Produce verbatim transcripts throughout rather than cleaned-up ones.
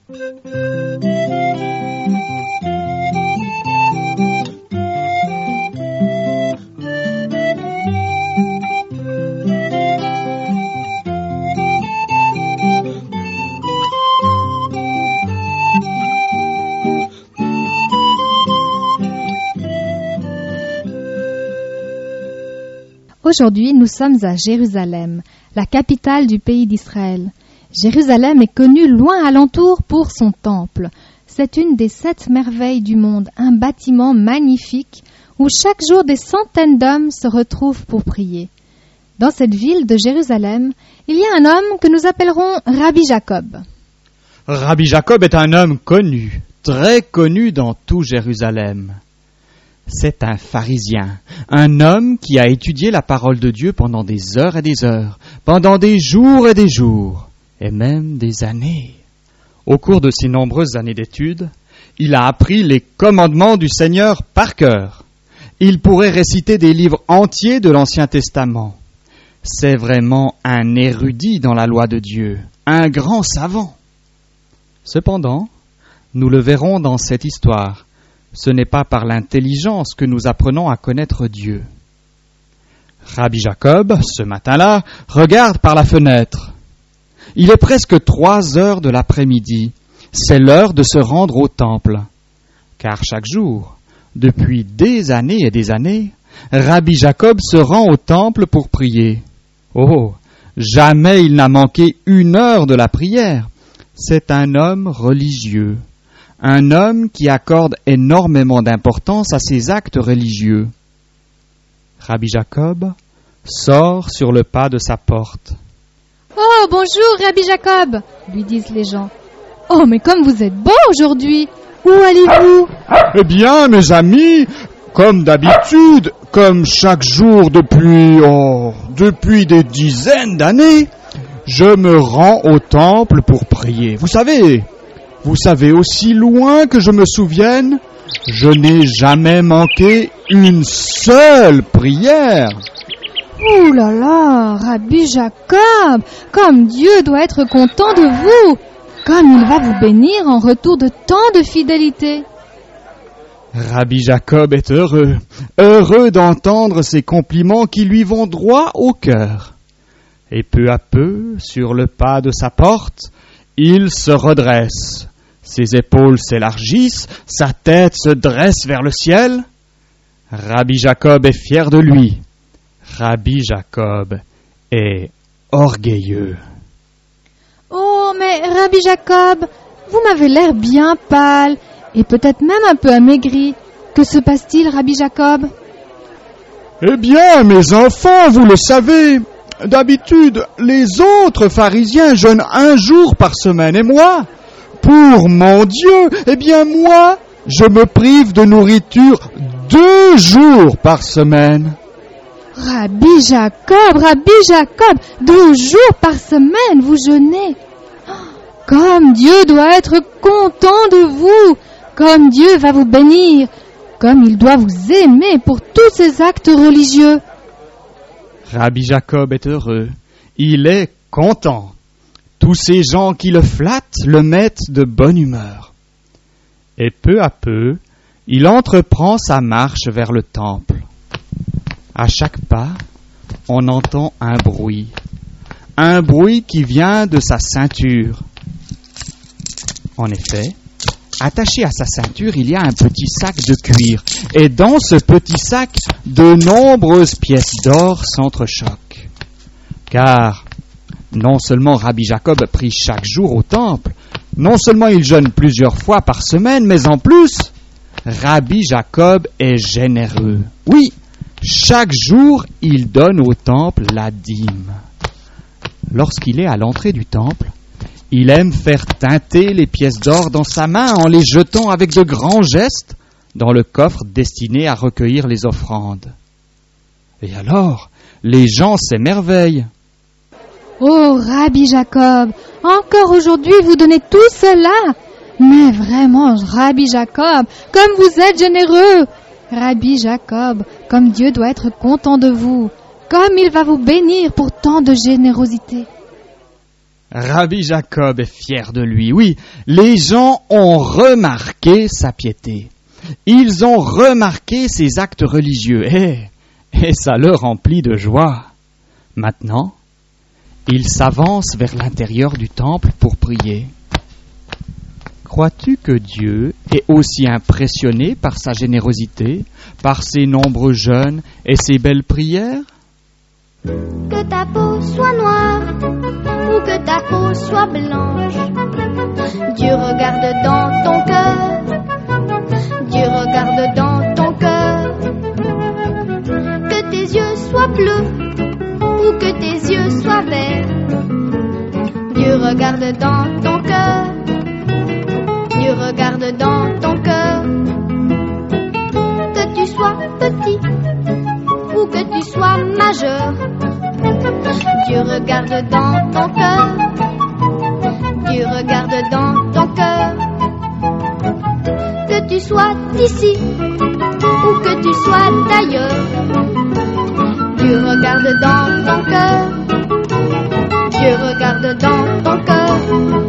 Aujourd'hui, nous sommes à Jérusalem, la capitale du pays d'Israël. Jérusalem est connue loin alentour pour son temple. C'est une des sept merveilles du monde, un bâtiment magnifique où chaque jour des centaines d'hommes se retrouvent pour prier. Dans cette ville de Jérusalem, il y a un homme que nous appellerons Rabbi Jacob. Rabbi Jacob est un homme connu, très connu dans tout Jérusalem. C'est un pharisien, un homme qui a étudié la parole de Dieu pendant des heures et des heures, pendant des jours et des jours, et même des années. Au cours de ces nombreuses années d'études, il a appris les commandements du Seigneur par cœur. Il pourrait réciter des livres entiers de l'Ancien Testament. C'est vraiment un érudit dans la loi de Dieu, un grand savant. Cependant, nous le verrons dans cette histoire, ce n'est pas par l'intelligence que nous apprenons à connaître Dieu. Rabbi Jacob, ce matin-là, regarde par la fenêtre. Il est presque trois heures de l'après-midi. C'est l'heure de se rendre au temple. Car chaque jour, depuis des années et des années, Rabbi Jacob se rend au temple pour prier. Oh, jamais il n'a manqué une heure de la prière. C'est un homme religieux. Un homme qui accorde énormément d'importance à ses actes religieux. Rabbi Jacob sort sur le pas de sa porte. « Oh, bonjour, Rabbi Jacob !» lui disent les gens. « Oh, mais comme vous êtes beau aujourd'hui, où allez-vous » ? « Eh bien, mes amis, comme d'habitude, comme chaque jour depuis, oh, depuis des dizaines d'années, je me rends au temple pour prier. Vous savez, vous savez, aussi loin que je me souvienne, je n'ai jamais manqué une seule prière. » Ouh là là, Rabbi Jacob, comme Dieu doit être content de vous, comme il va vous bénir en retour de tant de fidélité. Rabbi Jacob est heureux, heureux d'entendre ces compliments qui lui vont droit au cœur. Et peu à peu, sur le pas de sa porte, il se redresse. Ses épaules s'élargissent, sa tête se dresse vers le ciel. Rabbi Jacob est fier de lui. Rabbi Jacob est orgueilleux. « Oh, mais Rabbi Jacob, vous m'avez l'air bien pâle et peut-être même un peu amaigri. Que se passe-t-il, Rabbi Jacob ?»« Eh bien, mes enfants, vous le savez, d'habitude, les autres pharisiens jeûnent un jour par semaine et moi, pour mon Dieu, eh bien moi, je me prive de nourriture deux jours par semaine. » Rabbi Jacob, Rabbi Jacob, deux jours par semaine, vous jeûnez. Comme Dieu doit être content de vous, comme Dieu va vous bénir, comme il doit vous aimer pour tous ces actes religieux. Rabbi Jacob est heureux, il est content. Tous ces gens qui le flattent le mettent de bonne humeur. Et peu à peu, il entreprend sa marche vers le temple. À chaque pas, on entend un bruit, un bruit qui vient de sa ceinture. En effet, attaché à sa ceinture, il y a un petit sac de cuir, et dans ce petit sac, de nombreuses pièces d'or s'entrechoquent. Car non seulement Rabbi Jacob prie chaque jour au temple, non seulement il jeûne plusieurs fois par semaine, mais en plus, Rabbi Jacob est généreux. Oui, chaque jour, il donne au temple la dîme. Lorsqu'il est à l'entrée du temple, il aime faire teinter les pièces d'or dans sa main en les jetant avec de grands gestes dans le coffre destiné à recueillir les offrandes. Et alors, les gens s'émerveillent. « Oh, Rabbi Jacob, encore aujourd'hui vous donnez tout cela. Mais vraiment, Rabbi Jacob, comme vous êtes généreux. Rabbi Jacob, comme Dieu doit être content de vous, comme il va vous bénir pour tant de générosité. » Rabbi Jacob est fier de lui. Oui, les gens ont remarqué sa piété. Ils ont remarqué ses actes religieux et, et ça le remplit de joie. Maintenant, il s'avance vers l'intérieur du temple pour prier. Crois-tu que Dieu est aussi impressionné par sa générosité, par ses nombreux jeûnes et ses belles prières? Que ta peau soit noire ou que ta peau soit blanche, Dieu regarde dans ton cœur, Dieu regarde dans ton cœur. Que tes yeux soient bleus ou que tes yeux soient verts, Dieu regarde dans ton cœur, Dieu regarde dans ton cœur. Que tu sois petit ou que tu sois majeur, Dieu regarde dans ton cœur, Dieu regarde dans ton cœur. Que tu sois d'ici ou que tu sois d'ailleurs, Dieu regarde dans ton cœur, Dieu regarde dans ton cœur.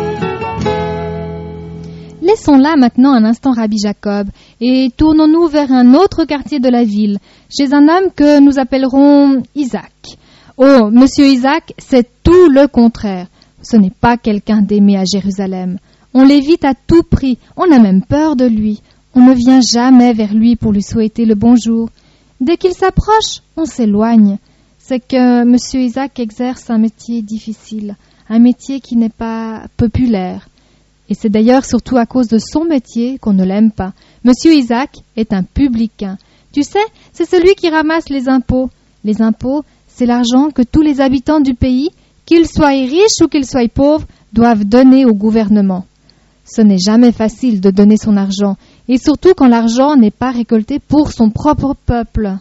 Laissons là maintenant un instant Rabbi Jacob et tournons-nous vers un autre quartier de la ville, chez un homme que nous appellerons Isaac. Oh, monsieur Isaac, c'est tout le contraire. Ce n'est pas quelqu'un d'aimé à Jérusalem. On l'évite à tout prix, on a même peur de lui. On ne vient jamais vers lui pour lui souhaiter le bonjour. Dès qu'il s'approche, on s'éloigne. C'est que monsieur Isaac exerce un métier difficile, un métier qui n'est pas populaire. Et c'est d'ailleurs surtout à cause de son métier qu'on ne l'aime pas. Monsieur Isaac est un publicain. Tu sais, c'est celui qui ramasse les impôts. Les impôts, c'est l'argent que tous les habitants du pays, qu'ils soient riches ou qu'ils soient pauvres, doivent donner au gouvernement. Ce n'est jamais facile de donner son argent, et surtout quand l'argent n'est pas récolté pour son propre peuple.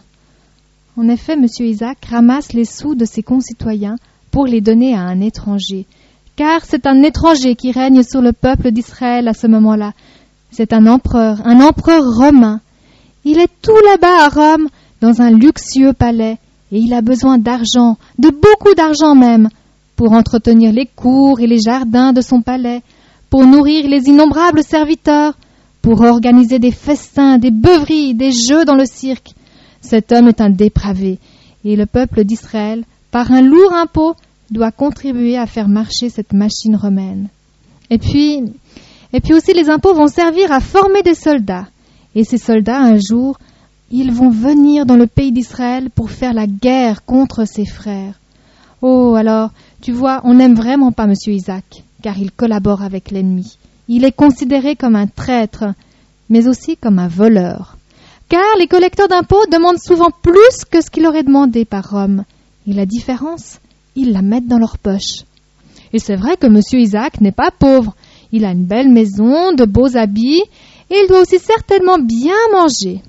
En effet, monsieur Isaac ramasse les sous de ses concitoyens pour les donner à un étranger. Car c'est un étranger qui règne sur le peuple d'Israël à ce moment-là. C'est un empereur, un empereur romain. Il est tout là-bas à Rome, dans un luxueux palais, et il a besoin d'argent, de beaucoup d'argent même, pour entretenir les cours et les jardins de son palais, pour nourrir les innombrables serviteurs, pour organiser des festins, des beuveries, des jeux dans le cirque. Cet homme est un dépravé, et le peuple d'Israël, par un lourd impôt, doit contribuer à faire marcher cette machine romaine. Et puis, et puis aussi les impôts vont servir à former des soldats. Et ces soldats, un jour, ils vont venir dans le pays d'Israël pour faire la guerre contre ses frères. Oh, alors, tu vois, on n'aime vraiment pas monsieur Isaac, car il collabore avec l'ennemi. Il est considéré comme un traître, mais aussi comme un voleur. Car les collecteurs d'impôts demandent souvent plus que ce qu'il aurait demandé par Rome. Et la différence, ils la mettent dans leur poche. Et c'est vrai que monsieur Isaac n'est pas pauvre. Il a une belle maison, de beaux habits, et il doit aussi certainement bien manger.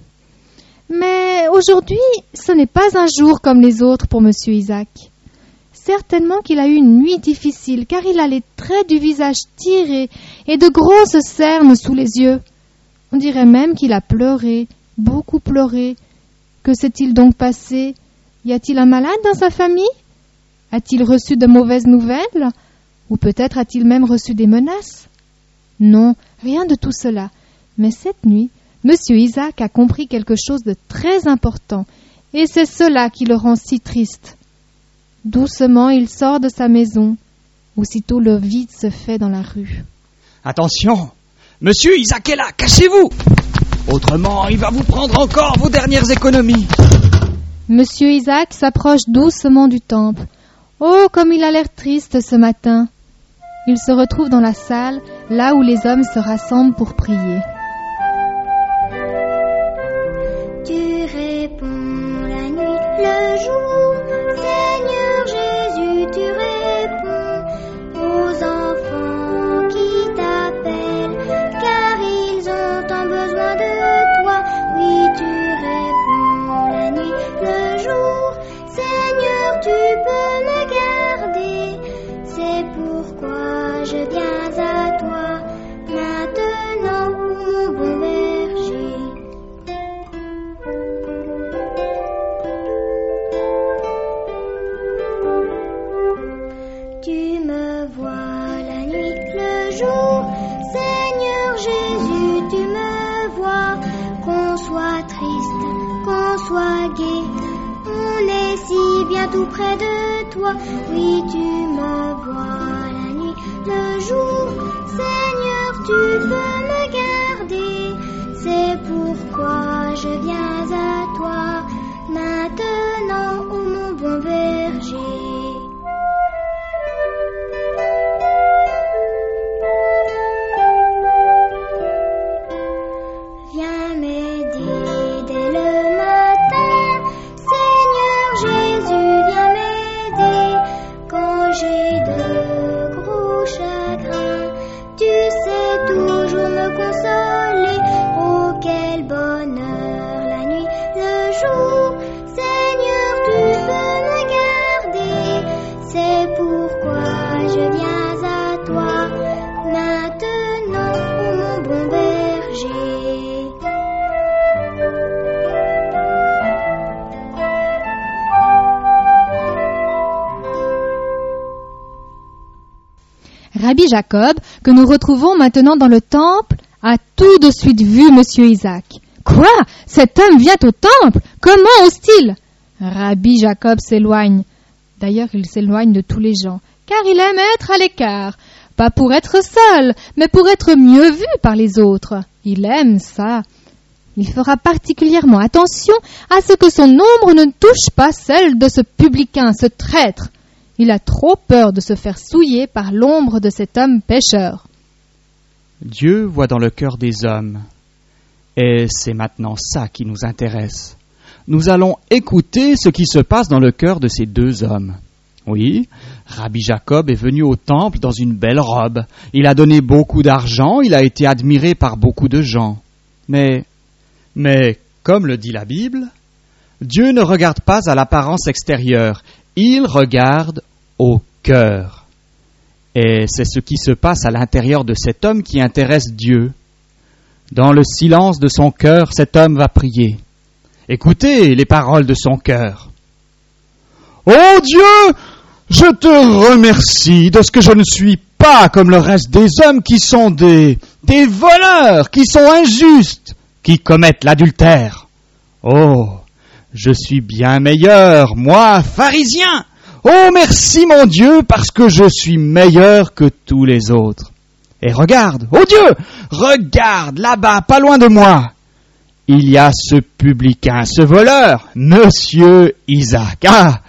Mais aujourd'hui, ce n'est pas un jour comme les autres pour monsieur Isaac. Certainement qu'il a eu une nuit difficile, car il a les traits du visage tirés et de grosses cernes sous les yeux. On dirait même qu'il a pleuré, beaucoup pleuré. Que s'est-il donc passé? Y a-t-il un malade dans sa famille? A-t-il reçu de mauvaises nouvelles? Ou peut-être a-t-il même reçu des menaces? Non, rien de tout cela. Mais cette nuit, monsieur Isaac a compris quelque chose de très important, et c'est cela qui le rend si triste. Doucement, il sort de sa maison. Aussitôt, le vide se fait dans la rue. Attention! Monsieur Isaac est là, cachez-vous! Autrement, il va vous prendre encore vos dernières économies. Monsieur Isaac s'approche doucement du temple. Oh, comme il a l'air triste ce matin! Il se retrouve dans la salle, là où les hommes se rassemblent pour prier. Tu réponds la nuit, le jour, Seigneur Jésus, tu réponds aux enfants qui t'appellent, car ils ont tant besoin de toi. Oui, tu réponds la nuit, le jour, Seigneur, tu peux me garder, c'est pourquoi je viens à toi, maintenant, mon bon berger. viens tout près de toi. Oui, tu me vois la nuit, le jour. Seigneur, tu veux me garder. C'est pourquoi je viens à toi. Maintenant, ô mon bon berger. Viens m'aider dès le matin. Seigneur Jésus, viens m'aider. Quand j'ai de gros chagrins, tu sais toujours me consoler. Oh, quel bonheur la nuit, le jour. Seigneur, tu veux me garder. C'est pourquoi je viens à toi. Maintenant, ô mon bon berger. Rabbi Jacob, que nous retrouvons maintenant dans le temple, a tout de suite vu Monsieur Isaac. Quoi? Cet homme vient au temple? Comment ose-t-il? Rabbi Jacob s'éloigne. D'ailleurs, il s'éloigne de tous les gens, car il aime être à l'écart. Pas pour être seul, mais pour être mieux vu par les autres. Il aime ça. Il fera particulièrement attention à ce que son ombre ne touche pas celle de ce publicain, ce traître. Il a trop peur de se faire souiller par l'ombre de cet homme pécheur. Dieu voit dans le cœur des hommes. Et c'est maintenant ça qui nous intéresse. Nous allons écouter ce qui se passe dans le cœur de ces deux hommes. Oui, Rabbi Jacob est venu au temple dans une belle robe. Il a donné beaucoup d'argent, il a été admiré par beaucoup de gens. Mais, mais, comme le dit la Bible, Dieu ne regarde pas à l'apparence extérieure, il regarde au cœur. Et c'est ce qui se passe à l'intérieur de cet homme qui intéresse Dieu. Dans le silence de son cœur, cet homme va prier. Écoutez les paroles de son cœur. « Oh Dieu, je te remercie de ce que je ne suis pas comme le reste des hommes qui sont des, des voleurs, qui sont injustes, qui commettent l'adultère. Oh, je suis bien meilleur, moi, pharisien. Oh, merci mon Dieu, parce que je suis meilleur que tous les autres. Et regarde, oh Dieu, regarde là-bas, pas loin de moi. Il y a ce publicain, ce voleur, Monsieur Isaac. Ah,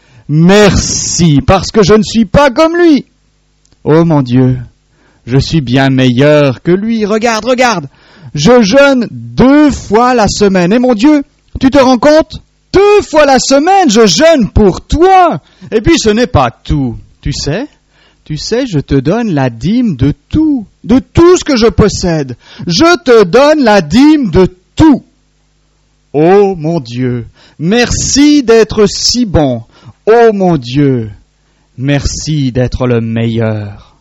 merci, parce que je ne suis pas comme lui. Oh mon Dieu, je suis bien meilleur que lui. Regarde, regarde, je jeûne deux fois la semaine. Et mon Dieu, tu te rends compte? Deux fois la semaine, je jeûne pour toi. Et puis ce n'est pas tout. Tu sais, tu sais, je te donne la dîme de tout, de tout ce que je possède. Je te donne la dîme de tout. Oh mon Dieu, merci d'être si bon. Oh mon Dieu, merci d'être le meilleur.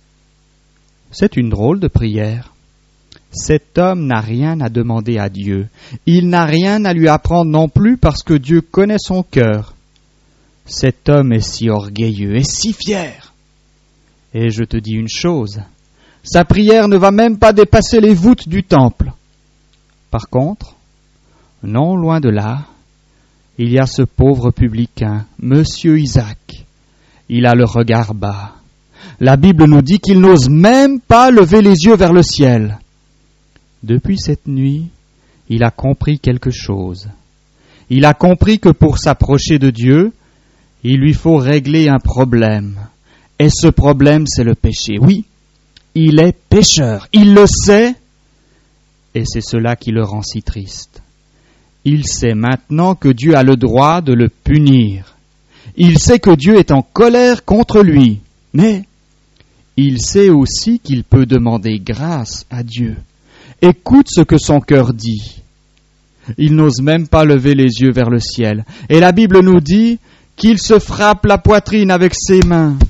C'est une drôle de prière. Cet homme n'a rien à demander à Dieu. Il n'a rien à lui apprendre non plus parce que Dieu connaît son cœur. Cet homme est si orgueilleux et si fier. Et je te dis une chose, sa prière ne va même pas dépasser les voûtes du temple. Par contre, non loin de là, il y a ce pauvre publicain, Monsieur Isaac. Il a le regard bas. La Bible nous dit qu'il n'ose même pas lever les yeux vers le ciel. Depuis cette nuit, il a compris quelque chose. Il a compris que pour s'approcher de Dieu, il lui faut régler un problème. Et ce problème, c'est le péché. Oui, il est pécheur, il le sait, et c'est cela qui le rend si triste. Il sait maintenant que Dieu a le droit de le punir. Il sait que Dieu est en colère contre lui, mais il sait aussi qu'il peut demander grâce à Dieu. Écoute ce que son cœur dit. Il n'ose même pas lever les yeux vers le ciel. Et la Bible nous dit qu'il se frappe la poitrine avec ses mains.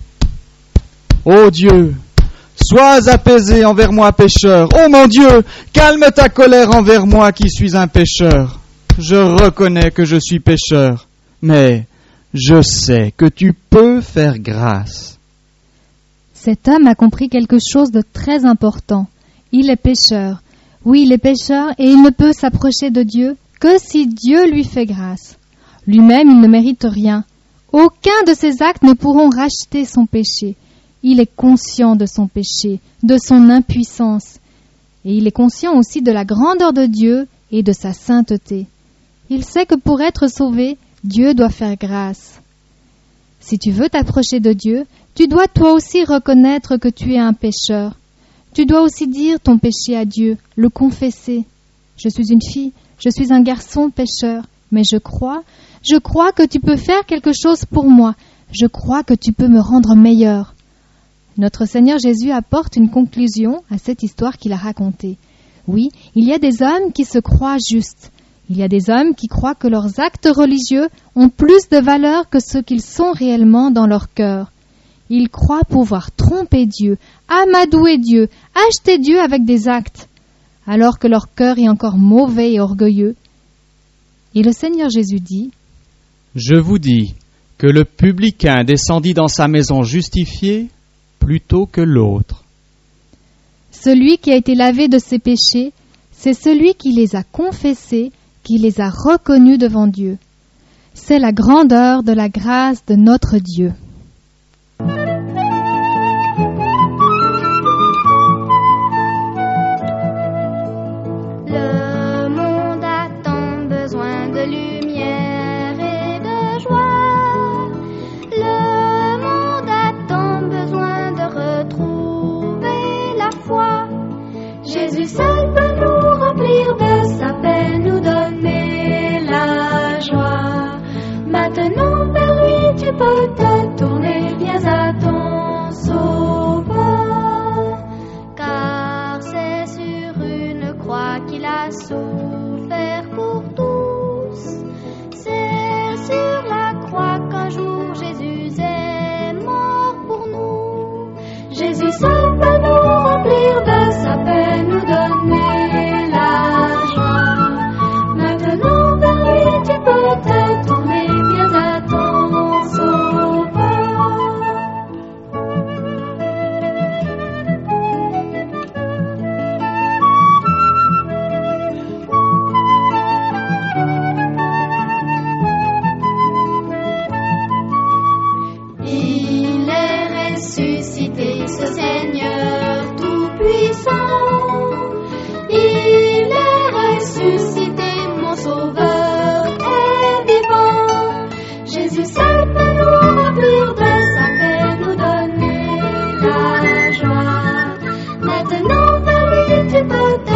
Ô Dieu, sois apaisé envers moi pécheur. Ô mon Dieu, calme ta colère envers moi qui suis un pécheur. Je reconnais que je suis pécheur, mais je sais que tu peux faire grâce. Cet homme a compris quelque chose de très important. Il est pécheur. Oui, il est pécheur et il ne peut s'approcher de Dieu que si Dieu lui fait grâce. Lui-même, il ne mérite rien. Aucun de ses actes ne pourront racheter son péché. Il est conscient de son péché, de son impuissance. Et il est conscient aussi de la grandeur de Dieu et de sa sainteté. Il sait que pour être sauvé, Dieu doit faire grâce. Si tu veux t'approcher de Dieu, tu dois toi aussi reconnaître que tu es un pécheur. Tu dois aussi dire ton péché à Dieu, le confesser. Je suis une fille, je suis un garçon pécheur, mais je crois, je crois que tu peux faire quelque chose pour moi. Je crois que tu peux me rendre meilleur. Notre Seigneur Jésus apporte une conclusion à cette histoire qu'il a racontée. Oui, il y a des hommes qui se croient justes. Il y a des hommes qui croient que leurs actes religieux ont plus de valeur que ce qu'ils sont réellement dans leur cœur. Ils croient pouvoir tromper Dieu, amadouer Dieu, acheter Dieu avec des actes, alors que leur cœur est encore mauvais et orgueilleux. Et le Seigneur Jésus dit, « Je vous dis que le publicain descendit dans sa maison justifié plutôt que l'autre. » Celui qui a été lavé de ses péchés, c'est celui qui les a confessés, qui les a reconnus devant Dieu. C'est la grandeur de la grâce de notre Dieu. Le monde a tant besoin de lumière et de joie. Le monde a tant besoin de retrouver la foi. Jésus seul peut nous remplir de sa paix, nous donner la joie. Maintenant vers lui tu peux te tourner, viens à ton sauveur. Car c'est sur une croix qu'il a souffert pour tous. C'est sur la croix qu'un jour Jésus est mort pour nous. Jésus seul peut nous remplir de sa paix, nous donner la joie. Maintenant vers lui tu peux te tourner, viens à ton sauveur. Il est ressuscité, ce Seigneur tout-puissant. Il est ressuscité, mon Sauveur est vivant. Jésus seul peut nous remplir de sa paix, nous donner la joie. Maintenant vers lui tu peux